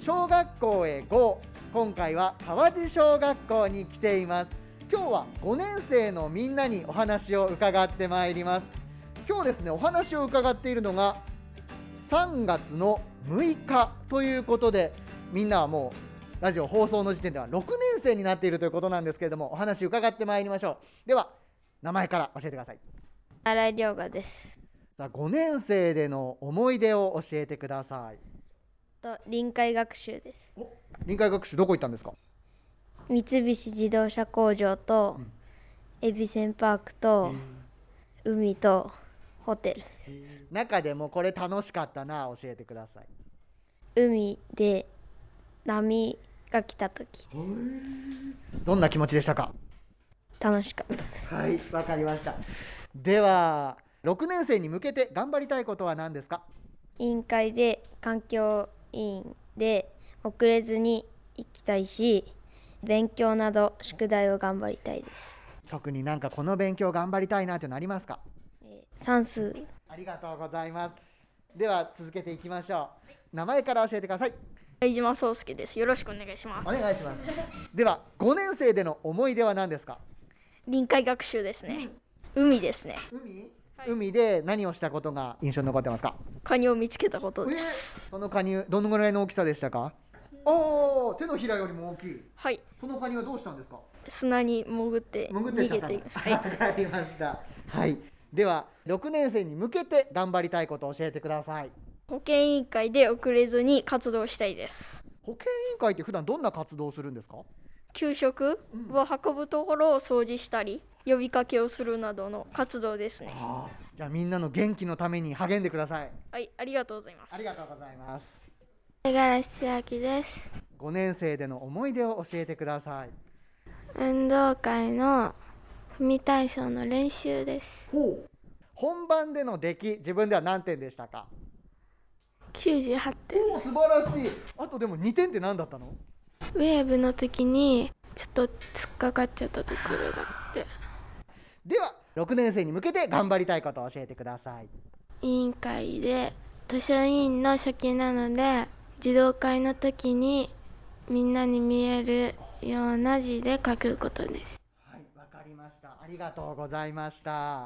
小学校へ GO。 今回は川地小学校に来ています。今日は5年生のみんなにお話を伺ってまいります。今日ですね、お話を伺っているのが3月の6日ということで、みんなはもうラジオ放送の時点では6年生になっているということなんですけれども、お話伺ってまいりましょう。では名前から教えてください。 新井亮河です。 さあ、5年生での思い出を教えてください。 臨海学習です。 臨海学習どこ行ったんですか？ 三菱自動車工場と、恵比寿パークと、海とホテルです。 中でもこれ楽しかったな、教えてください。 海で波が来た時です。 どんな気持ちでしたか？ 楽しかったです。 はい、わかりました。では6年生に向けて頑張りたいことは何ですか？ 委員会で環境委員で遅れずに行きたいし、勉強など宿題を頑張りたいです。 特になんかこの勉強頑張りたいなというのありますか？ 算数。 ありがとうございます。では続けていきましょう。名前から教えてください。 相島壮介です。よろしくお願いします。 お願いします。では5年生での思い出は何ですか？ 臨海学習ですね。海ですね。 海で何をしたことが印象に残ってますか？ カニを見つけたことです。 そのカニどのぐらいの大きさでしたか？おー、手のひらよりも大きい。 はい。 そのカニはどうしたんですか？ 砂に潜って逃げて、 はい、わかりました。はい。では6年生に向けて頑張りたいことを教えてください。 保健委員会で遅れずに活動したいです。 保健委員会って普段どんな活動をするんですか？ 給食を運ぶところを掃除したり、呼びかけをするなどの活動ですね。 じゃあみんなの元気のために励んでください。 はい、ありがとうございます。 ありがとうございます。 五十嵐千秋です。 5年生での思い出を教えてください。 運動会の組体操の練習です。 本番での出来、自分では何点でしたか ？98点。 素晴らしい。あとでも2点って何だったの？ ウェーブの時にちょっと突っかかっちゃったところがあって。 では6年生に向けて頑張りたいことを教えてください。 委員会で図書委員の初期なので、児童会の時にみんなに見えるような字で書くことです。 はい、わかりました。ありがとうございました。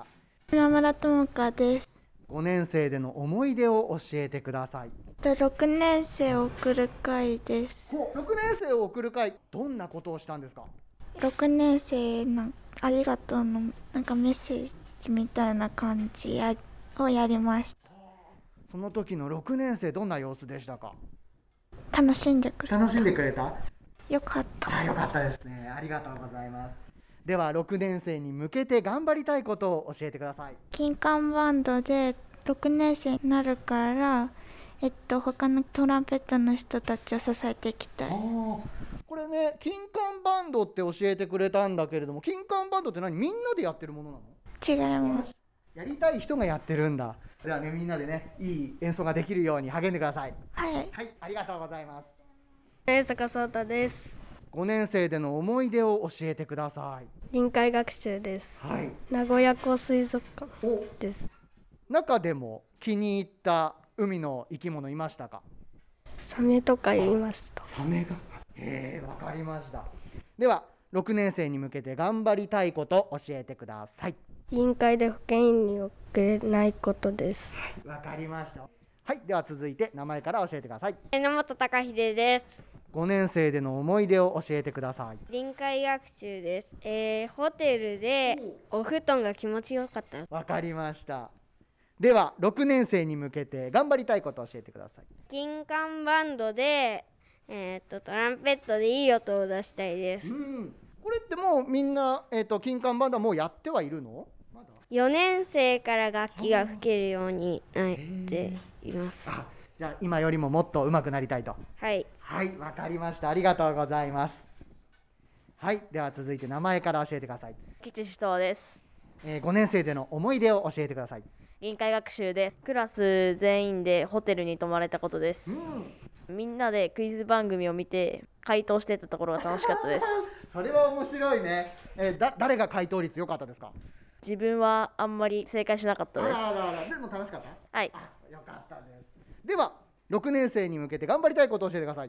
今村智香です。 5年生での思い出を教えてください。 6年生を送る会です。 6年生を送る会、どんなことをしたんですか ？6年生のありがとうのなんかメッセージみたいな感じをやりました。 その時の6年生どんな様子でしたか？ 楽しんでくれた。よかった。 よかったですね。ありがとうございます。では6年生に向けて頑張りたいことを教えてください。 金管バンドで6年生になるから、他のトランペットの人たちを支えていきたい。 これね、金管バンドって教えてくれたんだけれども、金管バンドって何？みんなでやってるものなの？ 違います。 やりたい人がやってるんだ。ではね、みんなでね、いい演奏ができるように励んでください。 はい、 ありがとうございます。 坂壮太です。 5年生での思い出を教えてください。 臨海学習です。名古屋港水族館です。 中でも気に入った海の生き物いましたか？ サメとかいました。 サメが？わかりました。では6年生に向けて頑張りたいこと教えてください。 委員会で保健委員に遅れないことです。 わかりました。では続いて名前から教えてください。 榎本隆秀です。 5年生での思い出を教えてください。 臨海学習です。ホテルでお布団が気持ちよかった。 わかりました。では6年生に向けて頑張りたいことを教えてください。 金管バンドで、トランペットでいい音を出したいです。 これってもうみんな、金管バンドはもうやってはいるの ？4年生から楽器が吹けるようになっています。 じゃあ今よりももっと上手くなりたいと。はい、わかりました。ありがとうございます。では続いて名前から教えてください。 吉志藤です。 5年生での思い出を教えてください。 臨海学習でクラス全員でホテルに泊まれたことです。みんなでクイズ番組を見て回答してたところが楽しかったです。 それは面白いね。誰が回答率良かったですか？ 自分はあんまり正解しなかったです。 でも楽しかった？ はい。 よかったです。では6年生に向けて頑張りたいことを教えてください。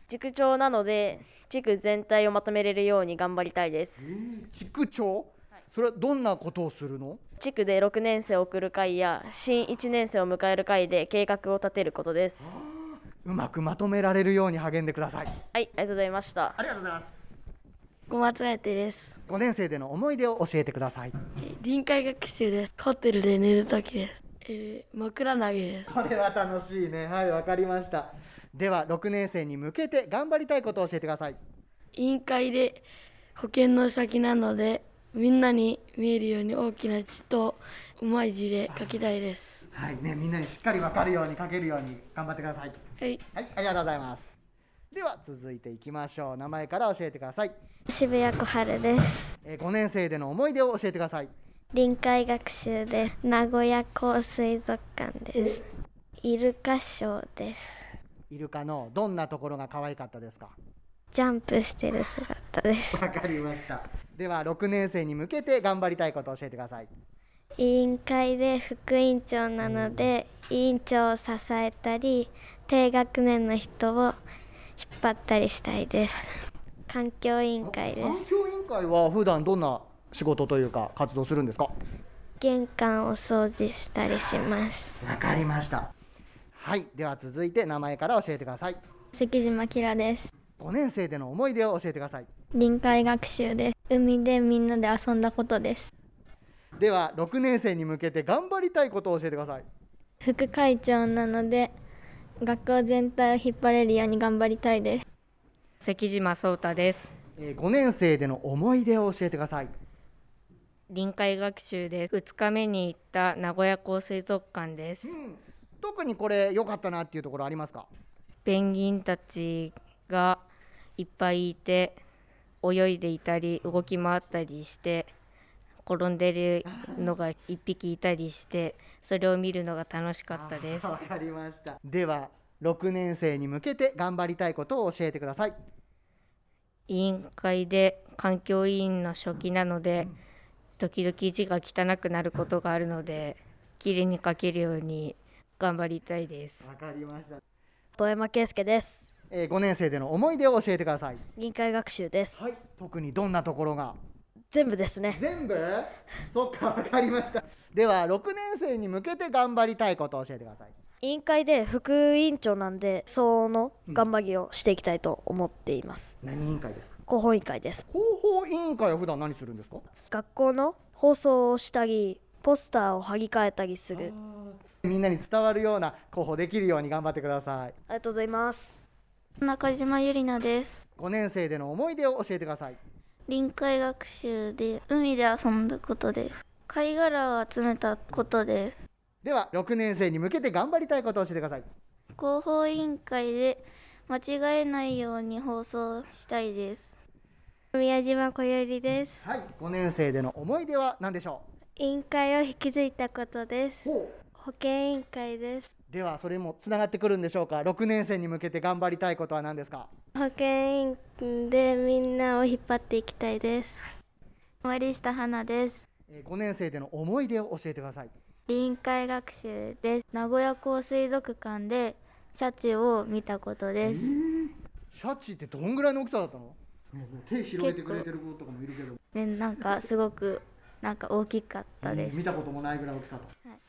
地区長なので地区全体をまとめれるように頑張りたいです。 地区長、それはどんなことをするの？ 地区で6年生を送る会や新1年生を迎える会で計画を立てることです。 うまくまとめられるように励んでください。 はい、ありがとうございました。 ありがとうございます。 小松彩手です。 5年生での思い出を教えてください。 臨海学習です。ホテルで寝るときです。枕投げです。 それは楽しいね。はい、わかりました。では6年生に向けて頑張りたいことを教えてください。 委員会で保健の先なのでみんなに見えるように大きな字とうまい字で書きたいです。 はいね、みんなにしっかりわかるように書けるように頑張ってください。 はい、 はい、ありがとうございます。では続いていきましょう。名前から教えてください。 渋谷小春です。 5年生での思い出を教えてください。 臨海学習で名古屋港水族館です。イルカショーです。 イルカのどんなところが可愛かったですか？ ジャンプしてる姿です。 わかりました。では6年生に向けて頑張りたいことを教えてください。 委員会で副委員長なので委員長を支えたり低学年の人を引っ張ったりしたいです。環境委員会です。 環境委員会は普段どんな仕事というか活動するんですか？ 玄関を掃除したりします。 わかりました。はい、では続いて名前から教えてください。 関島キラです。 5年生での思い出を教えてください。 臨海学習です。海でみんなで遊んだことです。 では6年生に向けて頑張りたいことを教えてください。 副会長なので学校全体を引っ張れるように頑張りたいです。 関島壮太です。 5年生での思い出を教えてください。 臨海学習で2日目に行った名古屋港水族館です。 特にこれ良かったなっていうところありますか？ ペンギンたちがいっぱいいて泳いでいたり動き回ったりして転んでるのが1匹いたりしてそれを見るのが楽しかったです。 わかりました。では6年生に向けて頑張りたいことを教えてください。 委員会で環境委員の書記なので時々字が汚くなることがあるのできれいに書けるように頑張りたいです。 わかりました。 遠山圭介です。 5年生での思い出を教えてください。 臨海学習です。 はい、特にどんなところが？ 全部ですね。 全部？そっか、わかりました。では6年生に向けて頑張りたいことを教えてください。 委員会で副委員長なんで相応の頑張りをしていきたいと思っています。 何委員会ですか？ 広報委員会です。 広報委員会は普段何するんですか？ 学校の放送をしたりポスターを貼り替えたりする。 みんなに伝わるような広報できるように頑張ってください。 ありがとうございます。 中島ゆりなです。 5年生での思い出を教えてください。 臨海学習で海で遊んだことです。貝殻を集めたことです。 では6年生に向けて頑張りたいことを教えてください。 広報委員会で間違えないように放送したいです。 宮島小百合です。 はい、5年生での思い出は何でしょう？委員会を引き継いだことです。保健委員会です。 ではそれもつながってくるんでしょうか。6年生に向けて頑張りたいことは何ですか？ 保健委員でみんなを引っ張っていきたいです。 森下花です。 5年生での思い出を教えてください。 臨海学習です。名古屋港水族館でシャチを見たことです。 シャチってどんぐらいの大きさだったの？手広げてくれてる子とかもいるけど、 ね、なんかすごく大きかったです。 見たこともないぐらい大きかった。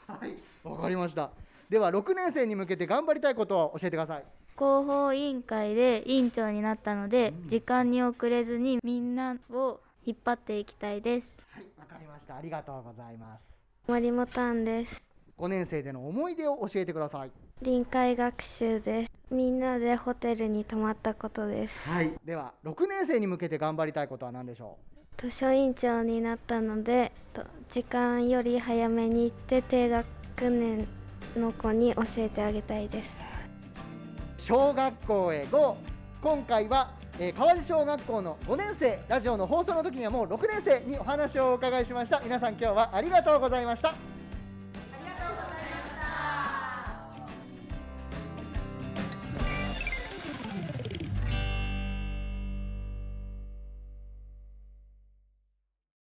はい、わかりました。では6年生に向けて頑張りたいことを教えてください。 広報委員会で委員長になったので、時間に遅れずにみんなを引っ張っていきたいです。 はい、わかりました。ありがとうございます。 森本です。 5年生での思い出を教えてください。 臨海学習です。みんなでホテルに泊まったことです。 はい、では6年生に向けて頑張りたいことは何でしょう？図書委員長になったので時間より早めに行って低学年の子に教えてあげたいです。 小学校へ GO！ 今回は、川地小学校の5年生、ラジオの放送の時にはもう6年生にお話をお伺いしました。皆さん今日はありがとうございました。